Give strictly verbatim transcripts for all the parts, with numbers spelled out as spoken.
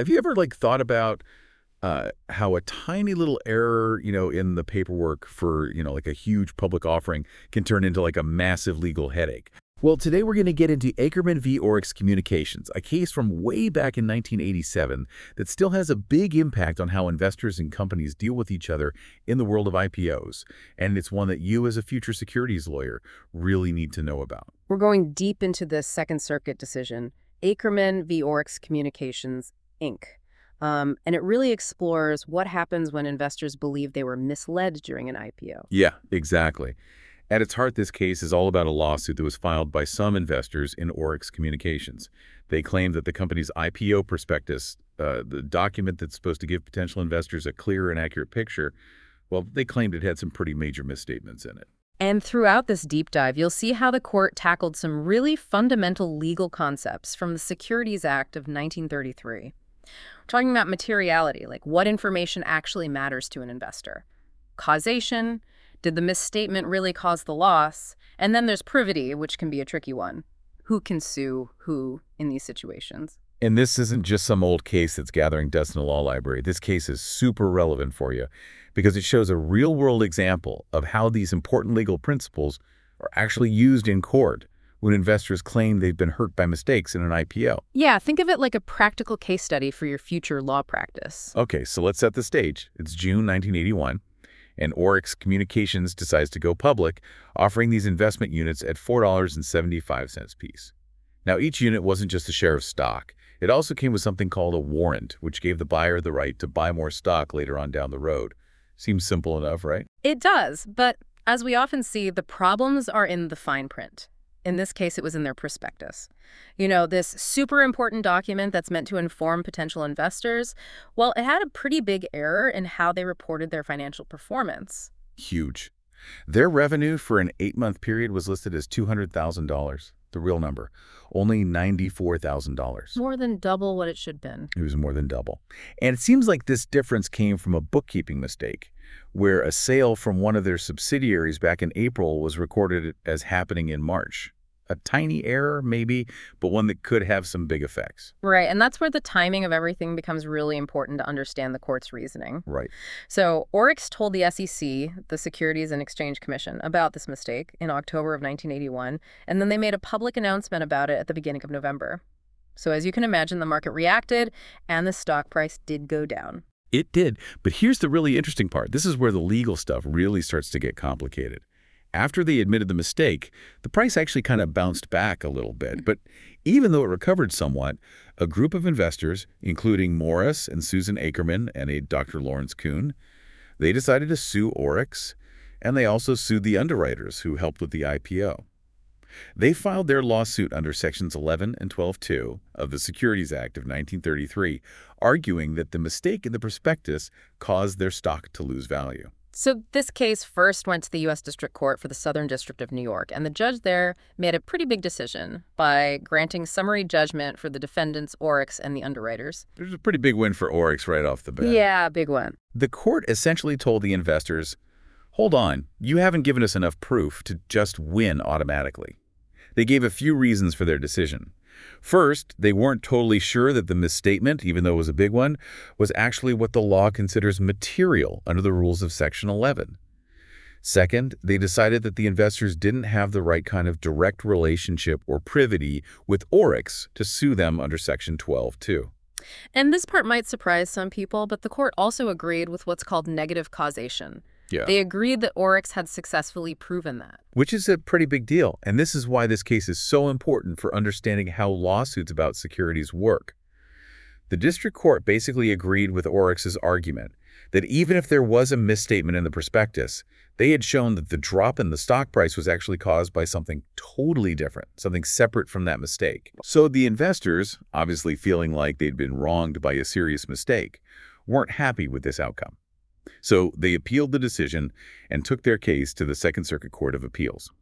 Have you ever like thought about uh, how a tiny little error, you know, in the paperwork for, you know, like a huge public offering can turn into like a massive legal headache? Well, today we're going to get into Akerman v. Oryx Communications, a case from way back in nineteen eighty-seven that still has a big impact on how investors and companies deal with each other in the world of I P Os. And it's one that you as a future securities lawyer really need to know about. We're going deep into this Second Circuit decision, Akerman v. Oryx Communications, Incorporated. Um, and it really explores what happens when investors believe they were misled during an I P O. Yeah, exactly. At its heart, this case is all about a lawsuit that was filed by some investors in Oryx Communications. They claim that the company's I P O prospectus, uh, the document that's supposed to give potential investors a clear and accurate picture, well, they claimed it had some pretty major misstatements in it. And throughout this deep dive, you'll see how the court tackled some really fundamental legal concepts from the Securities Act of nineteen thirty-three. We're talking about materiality, like what information actually matters to an investor. Causation, did the misstatement really cause the loss? And then there's privity, which can be a tricky one. Who can sue who in these situations? And this isn't just some old case that's gathering dust in a law library. This case is super relevant for you because it shows a real-world example of how these important legal principles are actually used in court when investors claim they've been hurt by mistakes in an I P O. Yeah, think of it like a practical case study for your future law practice. Okay, so let's set the stage. It's June nineteen eighty-one, and Oryx Communications decides to go public, offering these investment units at four dollars and seventy-five cents apiece. Now, each unit wasn't just a share of stock. It also came with something called a warrant, which gave the buyer the right to buy more stock later on down the road. Seems simple enough, right? It does, but as we often see, the problems are in the fine print. In this case, it was in their prospectus. You know, this super important document that's meant to inform potential investors, well, it had a pretty big error in how they reported their financial performance. Huge. Their revenue for an eight-month period was listed as two hundred thousand dollars, the real number, only ninety-four thousand dollars. More than double what it should have been. It was more than double. And it seems like this difference came from a bookkeeping mistake, where a sale from one of their subsidiaries back in April was recorded as happening in March. A tiny error, maybe, but one that could have some big effects. Right, and that's where the timing of everything becomes really important to understand the court's reasoning. Right. So Oryx told the S E C, the Securities and Exchange Commission, about this mistake in October of nineteen eighty-one, and then they made a public announcement about it at the beginning of November. So as you can imagine, the market reacted, and the stock price did go down. It did, but here's the really interesting part. This is where the legal stuff really starts to get complicated. After they admitted the mistake, the price actually kind of bounced back a little bit. But even though it recovered somewhat, a group of investors, including Morris and Susan Akerman and a Doctor Lawrence Kuhn, they decided to sue Oryx, and they also sued the underwriters who helped with the I P O. They filed their lawsuit under Sections eleven and twelve two of the Securities Act of nineteen thirty-three, arguing that the mistake in the prospectus caused their stock to lose value. So this case first went to the U S District Court for the Southern District of New York, and the judge there made a pretty big decision by granting summary judgment for the defendants, Oryx, and the underwriters. There's a pretty big win for Oryx right off the bat. Yeah, big one. The court essentially told the investors, hold on, you haven't given us enough proof to just win automatically. They gave a few reasons for their decision. First, they weren't totally sure that the misstatement, even though it was a big one, was actually what the law considers material under the rules of Section eleven. Second, they decided that the investors didn't have the right kind of direct relationship or privity with Oryx to sue them under Section twelve two. And this part might surprise some people, but the court also agreed with what's called negative causation. Yeah. They agreed that Oryx had successfully proven that. Which is a pretty big deal, and this is why this case is so important for understanding how lawsuits about securities work. The district court basically agreed with Oryx's argument that even if there was a misstatement in the prospectus, they had shown that the drop in the stock price was actually caused by something totally different, something separate from that mistake. So the investors, obviously feeling like they'd been wronged by a serious mistake, weren't happy with this outcome. So they appealed the decision and took their case to the Second Circuit Court of Appeals.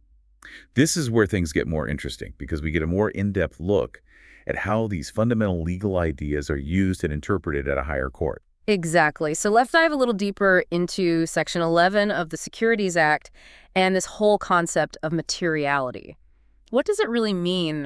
This is where things get more interesting because we get a more in-depth look at how these fundamental legal ideas are used and interpreted at a higher court. Exactly. So let's dive a little deeper into Section eleven of the Securities Act and this whole concept of materiality. What does it really mean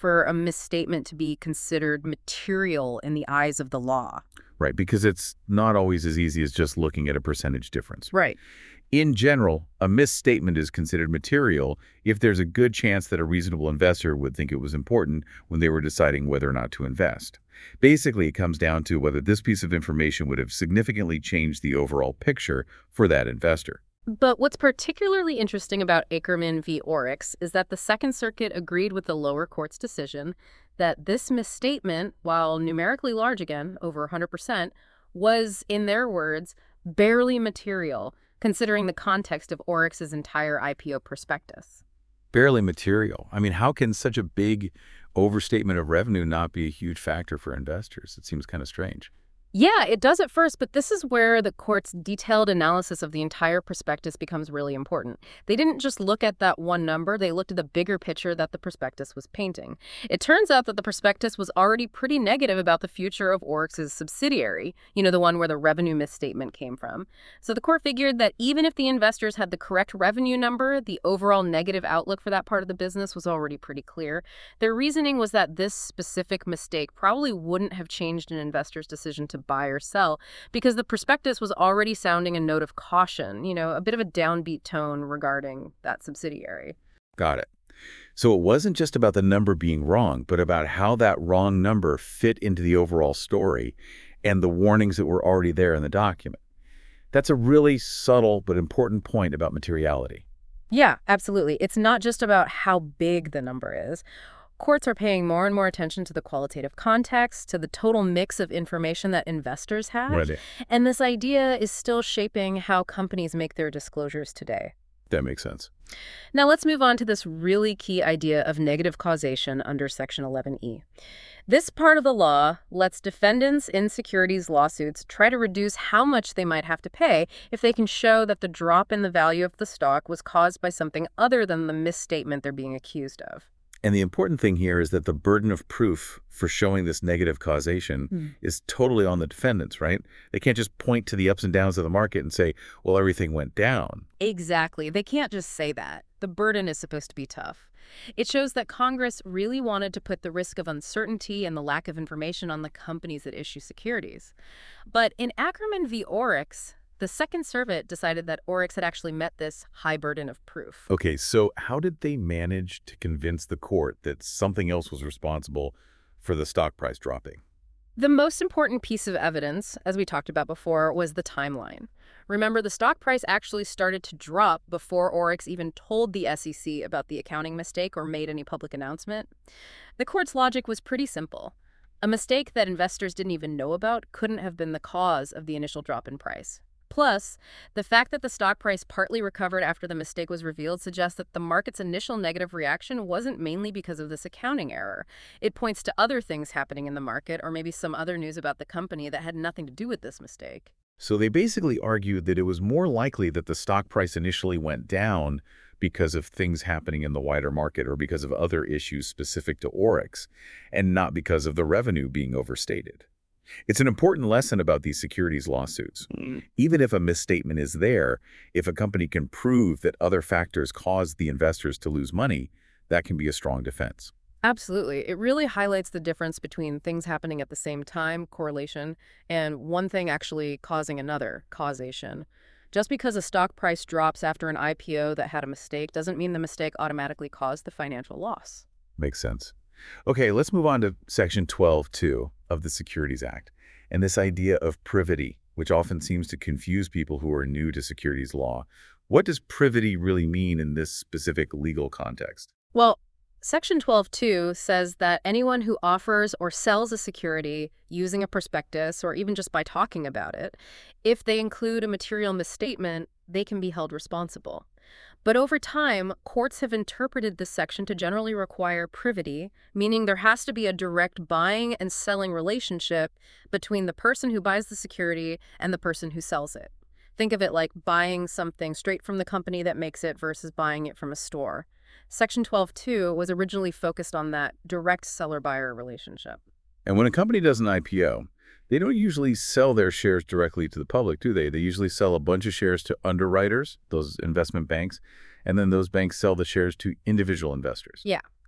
for a misstatement to be considered material in the eyes of the law. Right, because it's not always as easy as just looking at a percentage difference. Right. In general, a misstatement is considered material if there's a good chance that a reasonable investor would think it was important when they were deciding whether or not to invest. Basically, it comes down to whether this piece of information would have significantly changed the overall picture for that investor. But what's particularly interesting about Ackerman v. Oryx is that the Second Circuit agreed with the lower court's decision that this misstatement, while numerically large again, over one hundred percent, was, in their words, barely material, considering the context of Oryx's entire I P O prospectus. Barely material. I mean, how can such a big overstatement of revenue not be a huge factor for investors? It seems kind of strange. Yeah, it does at first, but this is where the court's detailed analysis of the entire prospectus becomes really important. They didn't just look at that one number, they looked at the bigger picture that the prospectus was painting. It turns out that the prospectus was already pretty negative about the future of Oryx's subsidiary, you know, the one where the revenue misstatement came from. So the court figured that even if the investors had the correct revenue number, the overall negative outlook for that part of the business was already pretty clear. Their reasoning was that this specific mistake probably wouldn't have changed an investor's decision to buy or sell because the prospectus was already sounding a note of caution, you know, a bit of a downbeat tone regarding that subsidiary. Got it. So it wasn't just about the number being wrong, but about how that wrong number fit into the overall story and the warnings that were already there in the document. That's a really subtle but important point about materiality. Yeah, absolutely. It's not just about how big the number is. Courts are paying more and more attention to the qualitative context, to the total mix of information that investors have. Right. And this idea is still shaping how companies make their disclosures today. That makes sense. Now let's move on to this really key idea of negative causation under Section eleven E. This part of the law lets defendants in securities lawsuits try to reduce how much they might have to pay if they can show that the drop in the value of the stock was caused by something other than the misstatement they're being accused of. And the important thing here is that the burden of proof for showing this negative causation mm. is totally on the defendants, right? They can't just point to the ups and downs of the market and say, well, everything went down. Exactly. They can't just say that. The burden is supposed to be tough. It shows that Congress really wanted to put the risk of uncertainty and the lack of information on the companies that issue securities. But in Ackerman v. Oryx, the Second Circuit decided that Oryx had actually met this high burden of proof. Okay, so how did they manage to convince the court that something else was responsible for the stock price dropping? The most important piece of evidence, as we talked about before, was the timeline. Remember, the stock price actually started to drop before Oryx even told the S E C about the accounting mistake or made any public announcement. The court's logic was pretty simple. A mistake that investors didn't even know about couldn't have been the cause of the initial drop in price. Plus, the fact that the stock price partly recovered after the mistake was revealed suggests that the market's initial negative reaction wasn't mainly because of this accounting error. It points to other things happening in the market or maybe some other news about the company that had nothing to do with this mistake. So they basically argued that it was more likely that the stock price initially went down because of things happening in the wider market or because of other issues specific to Oryx, and not because of the revenue being overstated. It's an important lesson about these securities lawsuits. Mm. Even if a misstatement is there, if a company can prove that other factors caused the investors to lose money, that can be a strong defense. Absolutely. It really highlights the difference between things happening at the same time, correlation, and one thing actually causing another, causation. Just because a stock price drops after an I P O that had a mistake doesn't mean the mistake automatically caused the financial loss. Makes sense. Okay, let's move on to Section twelve two of the Securities Act and this idea of privity, which often seems to confuse people who are new to securities law. What does privity really mean in this specific legal context? Well, Section twelve two says that anyone who offers or sells a security using a prospectus or even just by talking about it, if they include a material misstatement, they can be held responsible. But over time, courts have interpreted this section to generally require privity, meaning there has to be a direct buying and selling relationship between the person who buys the security and the person who sells it. Think of it like buying something straight from the company that makes it versus buying it from a store. Section twelve two was originally focused on that direct seller-buyer relationship. And when a company does an I P O, they don't usually sell their shares directly to the public, do they? They usually sell a bunch of shares to underwriters, those investment banks, and then those banks sell the shares to individual investors. Yeah,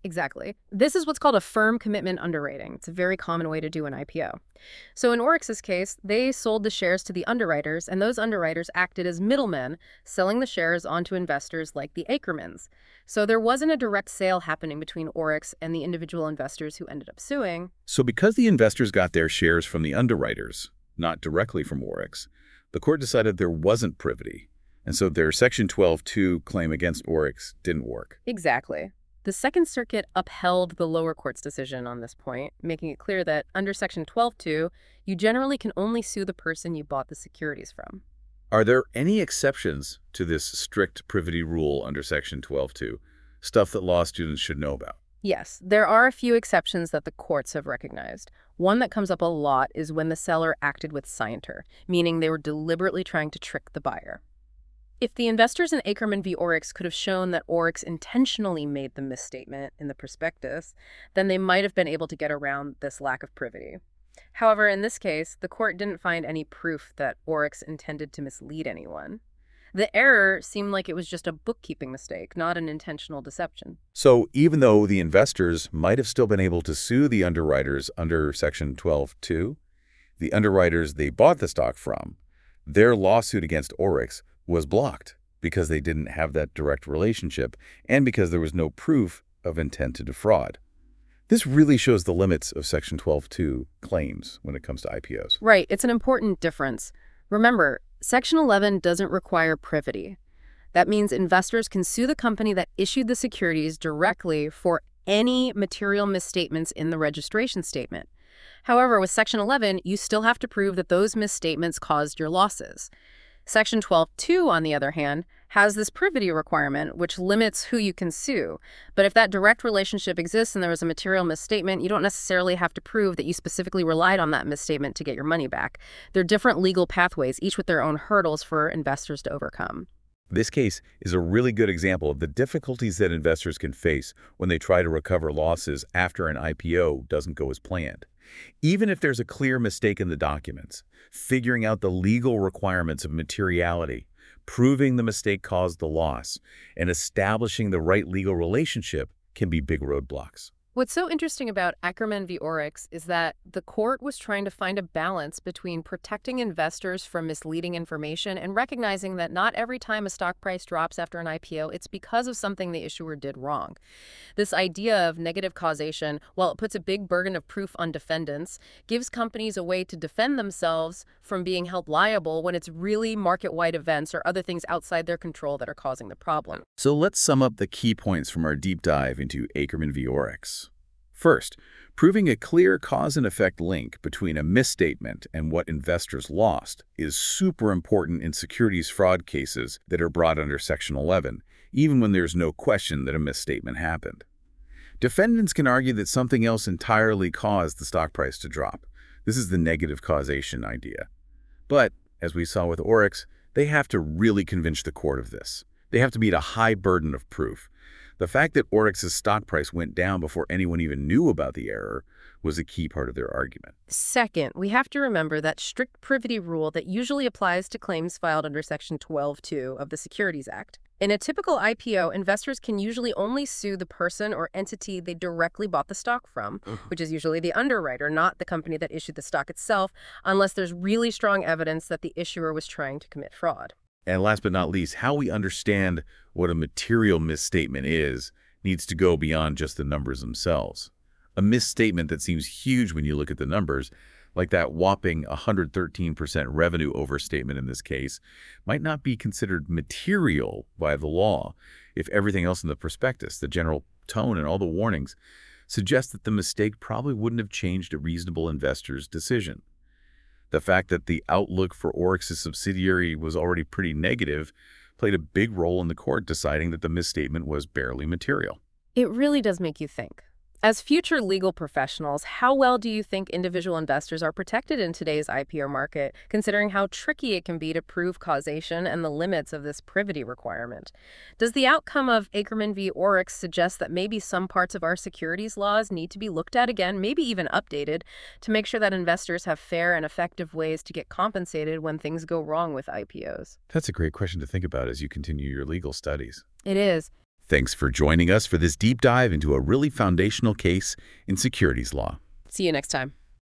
Exactly. This is what's called a firm commitment underwriting. It's a very common way to do an I P O. So in Oryx's case, they sold the shares to the underwriters, and those underwriters acted as middlemen, selling the shares onto investors like the Ackermans. So there wasn't a direct sale happening between Oryx and the individual investors who ended up suing. So because the investors got their shares from the underwriters, not directly from Oryx, the court decided there wasn't privity. And so their Section twelve two claim against Oryx didn't work. Exactly. The Second Circuit upheld the lower court's decision on this point, making it clear that under Section twelve two, you generally can only sue the person you bought the securities from. Are there any exceptions to this strict privity rule under Section twelve two, stuff that law students should know about? Yes, there are a few exceptions that the courts have recognized. One that comes up a lot is when the seller acted with scienter, meaning they were deliberately trying to trick the buyer. If the investors in Akerman v. Oryx could have shown that Oryx intentionally made the misstatement in the prospectus, then they might have been able to get around this lack of privity. However, in this case, the court didn't find any proof that Oryx intended to mislead anyone. The error seemed like it was just a bookkeeping mistake, not an intentional deception. So even though the investors might have still been able to sue the underwriters under Section twelve two, the underwriters they bought the stock from, their lawsuit against Oryx was blocked because they didn't have that direct relationship and because there was no proof of intent to defraud. This really shows the limits of Section twelve two claims when it comes to I P Os. Right. It's an important difference. Remember, Section eleven doesn't require privity. That means investors can sue the company that issued the securities directly for any material misstatements in the registration statement. However, with Section eleven, you still have to prove that those misstatements caused your losses. Section twelve two, on the other hand, has this privity requirement, which limits who you can sue. But if that direct relationship exists and there was a material misstatement, you don't necessarily have to prove that you specifically relied on that misstatement to get your money back. They're different legal pathways, each with their own hurdles for investors to overcome. This case is a really good example of the difficulties that investors can face when they try to recover losses after an I P O doesn't go as planned. Even if there's a clear mistake in the documents, figuring out the legal requirements of materiality, proving the mistake caused the loss, and establishing the right legal relationship can be big roadblocks. What's so interesting about Akerman v. Oryx is that the court was trying to find a balance between protecting investors from misleading information and recognizing that not every time a stock price drops after an I P O, it's because of something the issuer did wrong. This idea of negative causation, while it puts a big burden of proof on defendants, gives companies a way to defend themselves from being held liable when it's really market-wide events or other things outside their control that are causing the problem. So let's sum up the key points from our deep dive into Akerman v. Oryx. First, proving a clear cause and effect link between a misstatement and what investors lost is super important in securities fraud cases that are brought under Section eleven, even when there's no question that a misstatement happened. Defendants can argue that something else entirely caused the stock price to drop. This is the negative causation idea. But, as we saw with Oryx, they have to really convince the court of this. They have to meet a high burden of proof. The fact that Oryx's stock price went down before anyone even knew about the error was a key part of their argument. Second, we have to remember that strict privity rule that usually applies to claims filed under Section twelve two of the Securities Act. In a typical I P O, investors can usually only sue the person or entity they directly bought the stock from, which is usually the underwriter, not the company that issued the stock itself, unless there's really strong evidence that the issuer was trying to commit fraud. And last but not least, how we understand what a material misstatement is needs to go beyond just the numbers themselves. A misstatement that seems huge when you look at the numbers, like that whopping one hundred thirteen percent revenue overstatement in this case, might not be considered material by the law if everything else in the prospectus, the general tone and all the warnings, suggest that the mistake probably wouldn't have changed a reasonable investor's decision. The fact that the outlook for Oryx's subsidiary was already pretty negative played a big role in the court deciding that the misstatement was barely material. It really does make you think. As future legal professionals, how well do you think individual investors are protected in today's I P O market, considering how tricky it can be to prove causation and the limits of this privity requirement? Does the outcome of Akerman v. Oryx suggest that maybe some parts of our securities laws need to be looked at again, maybe even updated, to make sure that investors have fair and effective ways to get compensated when things go wrong with I P Os? That's a great question to think about as you continue your legal studies. It is. Thanks for joining us for this deep dive into a really foundational case in securities law. See you next time.